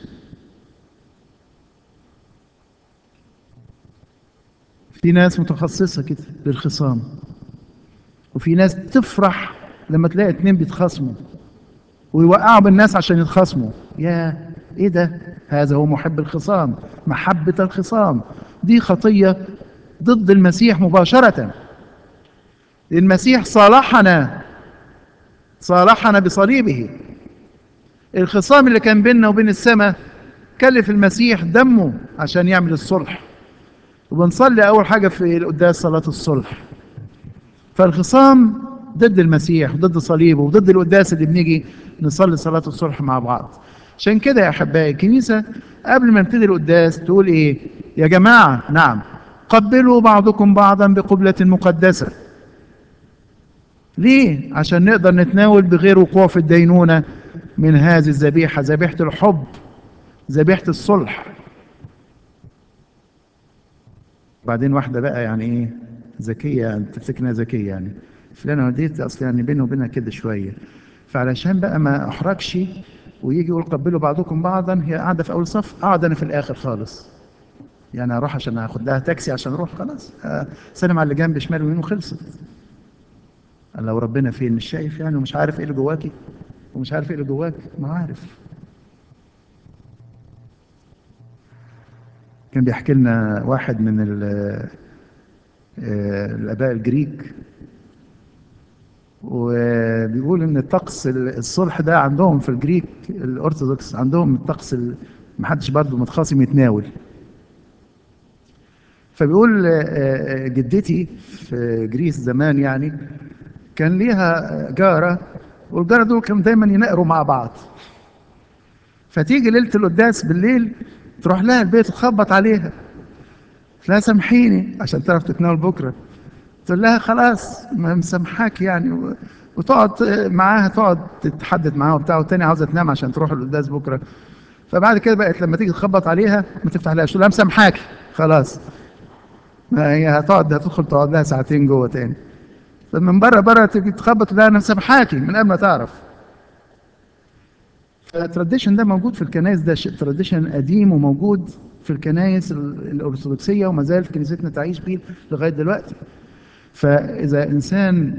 في ناس متخصصه كده للخصام، وفي ناس تفرح لما تلاقي اتنين بيتخاصموا ويوقعوا بالناس عشان يتخاصموا. يا ايه ده؟ هذا هو محب الخصام، محبه الخصام. دي خطيه ضد المسيح مباشره. المسيح صالحنا، صالحنا بصليبه. الخصام اللي كان بيننا وبين السماء كلف المسيح دمه عشان يعمل الصلح. وبنصلي أول حاجة في القداس صلاة الصلح. فالخصام ضد المسيح وضد صليبه وضد القداس اللي بنيجي نصلي صلاة الصلح مع بعض. عشان كده يا أحبائي الكنيسة قبل ما نبتدي القداس تقول إيه؟ يا جماعة نعم، قبلوا بعضكم بعضا بقبلة مقدسة. ليه؟ عشان نقدر نتناول بغير وقوع في الدينونة من هذه الذبيحة، ذبيحة الحب، ذبيحة الصلح. بعدين واحدة بقى يعني ايه ذكية، يعني تفتكر انها ذكية يعني فلانة وديت اصل يعني بينه وبينها كده شوية، فعلشان بقى ما احرجش ويجي يقول قبلوا بعضكم بعضا، هي قاعدة في اول صف، اقعد انا في الاخر خالص. يعني اروح عشان اخد لها تاكسي عشان اروح خلاص، آه، سلم على اللي جنب شمال ويمين وخلصت. لو ربنا فين مش شايف يعني، ومش عارف ايه اللي جواكي ومش عارف ايه اللي جواك، ما عارف. كان بيحكي لنا واحد من ال- آه، الاباء الجريك، وبيقول ان الطقس الصلح ده عندهم في الجريك الارثوذكس، عندهم الطقس ال- محدش برضه متخاصم يتناول. فبيقول آه، آه، جدتي في جريس زمان يعني كان ليها جاره، والجاره دول كانوا دايما ينقروا مع بعض. فتيجي ليله القداس بالليل تروح لها البيت تخبط عليها، لا سامحيني عشان تعرف تتناول بكره. تقول لها خلاص ما مسامحاك يعني، و- وتقعد معاها، تقعد تتحدث معاها وبتاع، والتاني عاوزه تنام عشان تروح القداس بكره. فبعد كده بقت لما تيجي تخبط عليها ما تفتحلهاش، تقول لها مسامحاك خلاص. ما هي هتقعد هتدخل تقعد لها ساعتين جوه تاني. فمن بره بره تيجي تخبط تقول لها انا مسامحاكي من قبل ما تعرف. فالتراديشن ده موجود في الكنائس، ده شيء تراديشن قديم وموجود في الكنائس ال- الارثوذكسيه، وما زالت كنيستنا تعيش بيه لغايه دلوقتي. فاذا انسان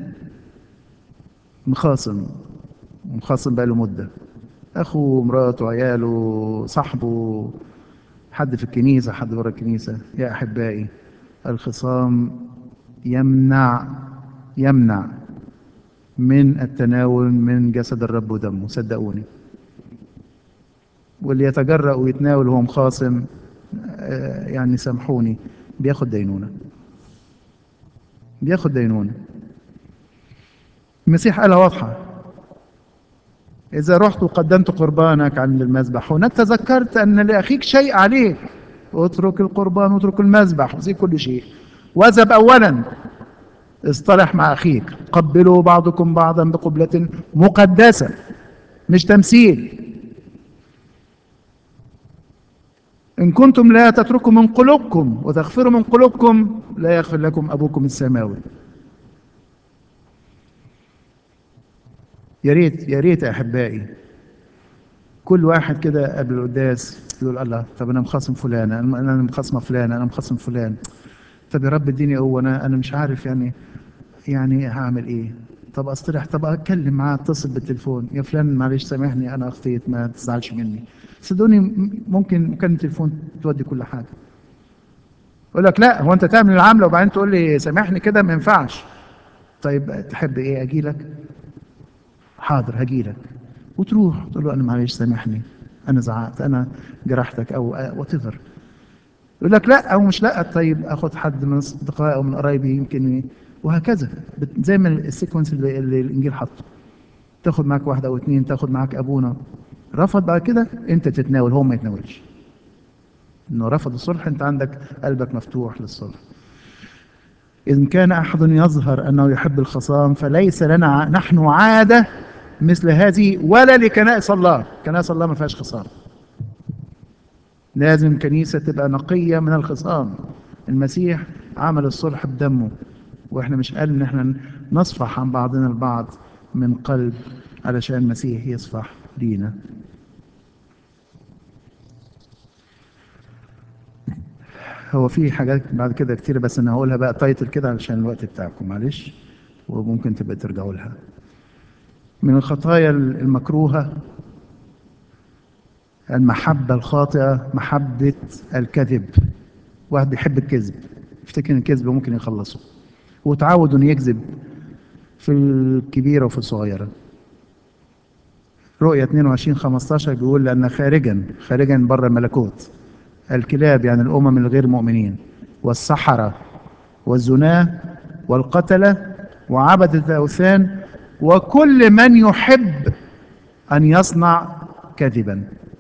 مخاصم، مخاصم بقى له مده، اخوه مراته عياله صاحبه، حد في الكنيسه حد بره الكنيسه، يا احبائي الخصام يمنع يمنع من التناول من جسد الرب ودمه، صدقوني. واللي يتجرأ ويتناول وهو مخاصم، آه، يعني سامحوني، بياخد دينونه، بياخد دينونه. المسيح قالها واضحه: إذا رحت وقدمت قربانك عند المذبح هناك تذكرت أن لأخيك شيء عليك، اترك القربان واترك المذبح وسيب كل شيء، واذهب أولا اصطلح مع أخيك، قبلوا بعضكم بعضا بقبلة مقدسة، مش تمثيل. إن كنتم لا تتركوا من قلوبكم وتغفروا من قلوبكم لا يغفر لكم أبوكم السماوي. يا ريت يا ريت يا أحبائي كل واحد كده قبل القداس يقول الله طب أنا مخاصم فلان، أنا أنا مخاصمة فلان، أنا مخاصم فلان، طب يا رب اديني قوه، انا انا مش عارف يعني، يعني هعمل ايه؟ طب اصطلح، طب اتكلم معاه، اتصل بالتليفون، يا فلان معلش سامحني انا اخطيت ما تزعلش مني. صدقوني م- ممكن مكالمه التليفون تودي كل حاجه. يقول لك لا هو انت تعمل العمله وبعدين تقول لي سامحني كده، ما ينفعش. طيب تحب ايه اجي لك؟ حاضر هجي لك. وتروح تقول له انا معلش سامحني، انا زعقت، انا جرحتك او وات ايفر. يقول لك لا او مش لا، طيب اخد حد من اصدقائي او من قرايبي يمكن ي- وهكذا، بت- زي ما السيكونس اللي, اللي الانجيل حاطه. تاخد معاك واحده او اتنين، تاخد معاك ابونا. رفض بعد كده انت تتناول، هو ما يتناولش. انه رفض الصلح، انت عندك قلبك مفتوح للصلح. إن كان أحد يظهر أنه يحب الخصام فليس لنا ع- نحن عادة مثل هذه ولا لكنائس الله. كنائس الله ما فيهاش خصام. لازم كنيسة تبقى نقية من الخصام. المسيح عمل الصلح بدمه، واحنا مش قال ان احنا نصفح عن بعضنا البعض من قلب علشان المسيح يصفح لينا. هو في حاجات بعد كده كتير، بس انا هقولها بقى تايتل كده علشان الوقت بتاعكم، معلش، وممكن تبقى ترجعوا لها. من الخطايا المكروهة المحبة الخاطئة، محبة الكذب. واحد بيحب الكذب، يفتكر ان الكذب ممكن يخلصه، وتعود انه يكذب في الكبيرة وفي الصغيرة. رؤية اتنين وعشرين خمستاشر بيقول لأن خارجا خارجا بره الملكوت الكلاب، يعني الأمم الغير مؤمنين، والسحرة والزناة والقتلة وعبدة الأوثان وكل من يحب أن يصنع كذبا.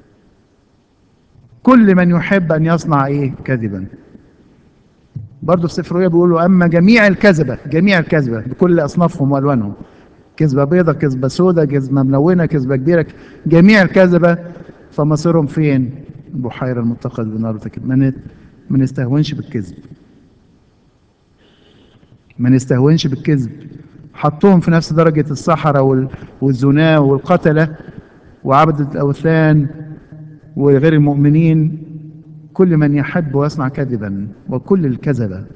كل من يحب أن يصنع إيه؟ كذبا. برضه في سفر رؤيا بيقولوا أما جميع الكذبة، جميع الكذبة بكل أصنافهم وألوانهم، كذبة بيضة، كذبة سودة، كذبة ملونة، كذبة كبيرة، جميع الكذبة فمصيرهم فين؟ البحيرة المتقد بالنار وتكب. ما نت- ما نستهونش بالكذب، ما نستهونش بالكذب. حطوهم في نفس درجة السحرة وال- والزنا والقتلة وعبدة الأوثان وغير المؤمنين. كل من يحب ويصنع كذبا وكل الكذبة.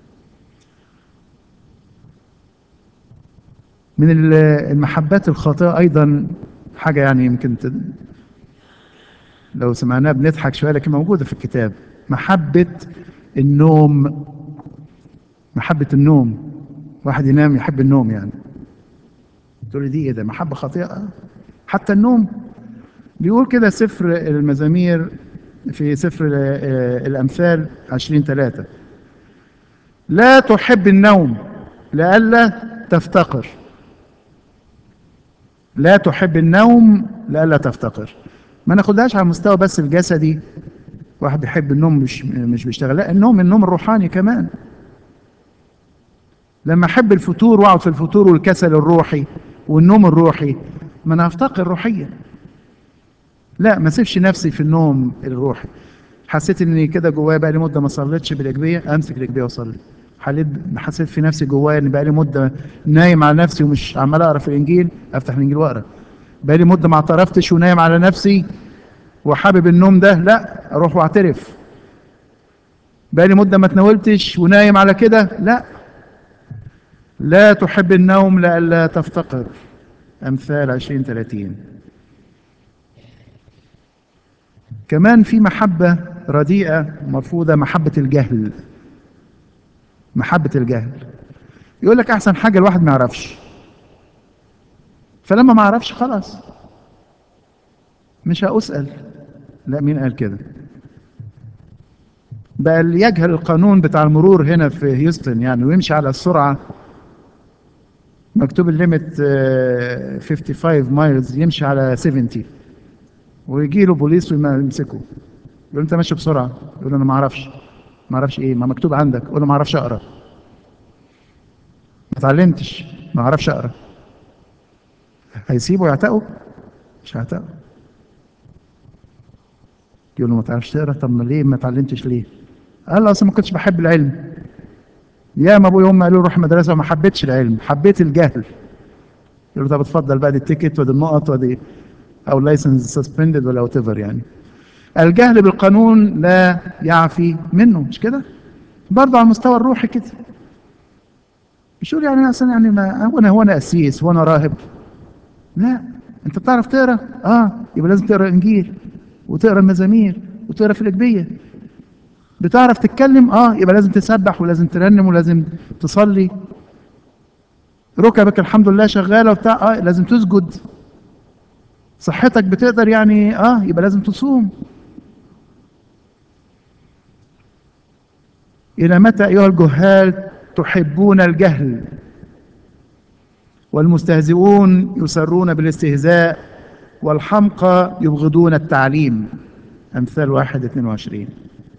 من ال- المحبات الخاطئة أيضا حاجة يعني يمكن ت- لو سمعناها بنضحك شوية لكن موجودة في الكتاب. محبة النوم. محبة النوم، واحد ينام يحب النوم يعني. تقول لي دي ايه ده؟ محبة خاطئة. حتى النوم بيقول كده سفر المزامير في سفر آه، الأمثال عشرين ثلاثة: لا تحب النوم لئلا تفتقر. لا تحب النوم لئلا تفتقر. ما ناخدهاش على المستوى بس الجسدي، واحد بيحب النوم مش مش بيشتغل، لا، النوم النوم الروحاني كمان. لما احب الفتور واقعد في الفتور والكسل الروحي والنوم الروحي، ما انا هفتقر روحيا. لا، ما اسيبش نفسي في النوم الروحي. حسيت اني كده جوايا بقى لي مده ما صليتش بالاجبيه، امسك الاجبيه واصلي. حليت حسيت في نفسي جوايا ان بقى لي مده نايم على نفسي ومش عمال اقرا في الانجيل، افتح الانجيل واقرا. بقى لي مده ما اعترفتش ونايم على نفسي وحابب النوم ده، لا، اروح واعترف. بقى لي مده ما تناولتش ونايم على كده، لا. لا تحب النوم لئلا تفتقر. امثال عشرين ثلاثين. كمان في محبة رديئة مرفوضة، محبة الجهل. محبة الجهل، يقول لك أحسن حاجة الواحد ما يعرفش، فلما ما أعرفش خلاص مش هأسأل. لا، مين قال كده؟ بقى اللي يجهل القانون بتاع المرور هنا في هيوستن يعني ويمشي على السرعة، مكتوب الليمت آه، خمسة وخمسين مايلز، يمشي على سبعين، ويجي له بوليس ويمسكه، يقول له انت ماشي بسرعة، يقول له انا ما اعرفش. ما اعرفش ايه؟ ما مكتوب عندك. يقول له ما اعرفش اقرا، ما اتعلمتش، ما اعرفش اقرا. هيسيبه يعتقه؟ مش هيعتقه. يقول له ما تعرفش تقرا؟ طب ما ليه ما اتعلمتش ليه؟ قال له اصل ما كنتش بحب العلم. يا ما ابويا وامي قالوا روح مدرسه وما حبيتش العلم، حبيت الجهل. يقول له طب اتفضل بقى، دي التيكت ودي النقط ودي او لايسنس سسبندد ولا وات ايفر يعني. الجهل بالقانون لا يعفي منه، مش كده؟ برضه على المستوى الروحي كده. مش يقول يعني اصلا يعني ما هو انا هو انا قسيس وانا راهب. لا، انت بتعرف تقرا؟ اه، يبقى لازم تقرا انجيل وتقرا المزامير وتقرا في الاجبيه. بتعرف تتكلم؟ اه، يبقى لازم تسبح ولازم ترنم ولازم تصلي. ركبك الحمد لله شغاله وبتاع، اه لازم تسجد. صحتك بتقدر يعني، اه يبقى لازم تصوم. الى متى ايها الجهال تحبون الجهل؟ والمستهزئون يسرون بالاستهزاء، والحمقى يبغضون التعليم. أمثال واحد اتنين وعشرين.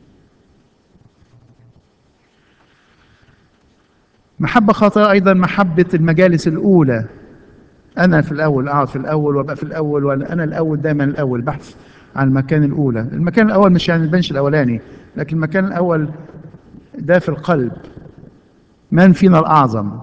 محبة خاطئة أيضا محبة المجالس الأولى. أنا في الأول أقعد في الأول وأبقى في الأول، وأنا أنا الأول دايما الأول، بحث عن المكان الأولى. المكان الأول مش يعني البنش الأولاني، لكن المكان الأول ده في القلب. من فينا الأعظم؟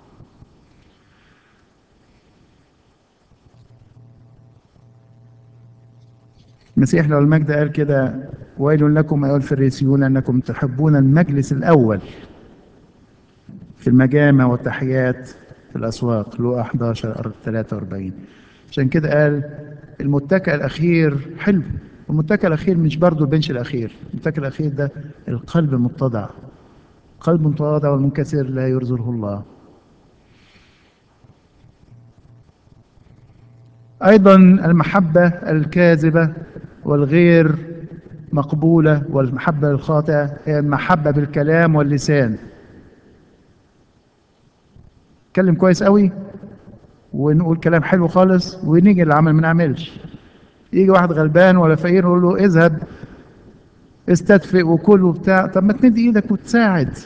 المسيح لو المجد قال كده: ويل لكم أيها الفريسيون أنكم تحبون المجلس الأول في المجامع والتحيات في الأسواق. لوقا احداشر ثلاثة وأربعين. عشان كده قال المتكئ الأخير حلو. المتكئ الأخير مش برضو البنش الأخير، المتكئ الأخير ده القلب المتضع. قلب متواضع والمنكسر لا يرزله الله. أيضا المحبة الكاذبة والغير مقبولة والمحبة الخاطئة هي المحبة بالكلام واللسان. نتكلم كويس قوي ونقول كلام حلو خالص، ونيجي العمل ما نعملش. يجي واحد غلبان ولا فقير نقول له اذهب استدفئ وكل وبتاع. طب ما تمد ايدك وتساعد.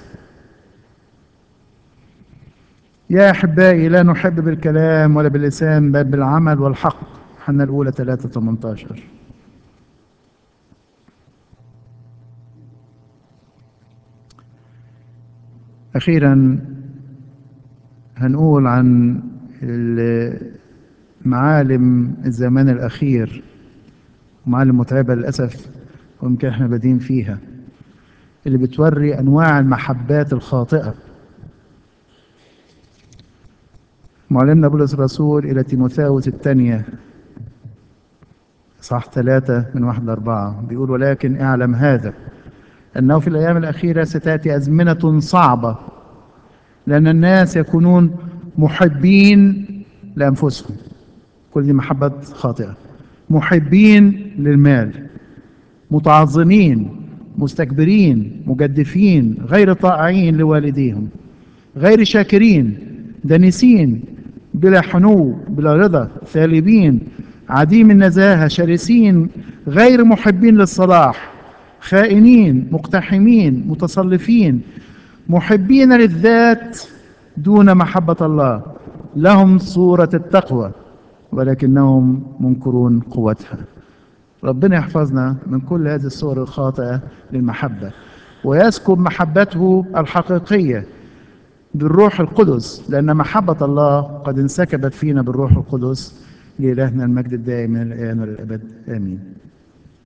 يا احبائي لا نحب بالكلام ولا باللسان بل بالعمل والحق. حنا الاولى ثلاثة ثمانية عشر. اخيرا هنقول عن معالم الزمان الاخير، معالم متعبه للاسف ويمكن احنا بادين فيها، اللي بتوري انواع المحبات الخاطئه. معلمنا بولس الرسول الى تيموثاوس الثانيه صح ثلاثة من واحد لأربعة بيقول: ولكن اعلم هذا أنه في الأيام الأخيرة ستأتي أزمنة صعبة، لأن الناس يكونون محبين لأنفسهم. كل دي محبة خاطئة. محبين للمال، متعظمين، مستكبرين، مجدفين، غير طائعين لوالديهم، غير شاكرين، دنسين، بلا حنو، بلا رضا، ثالبين، عديم النزاهة، شرسين، غير محبين للصلاح، خائنين، مقتحمين، متصلفين، محبين للذات دون محبة الله، لهم صورة التقوى ولكنهم منكرون قوتها. ربنا يحفظنا من كل هذه الصور الخاطئة للمحبة، ويسكب محبته الحقيقية بالروح القدس، لأن محبة الله قد انسكبت فينا بالروح القدس. لإلهنا المجد الدائم من الآن والأبد آمين.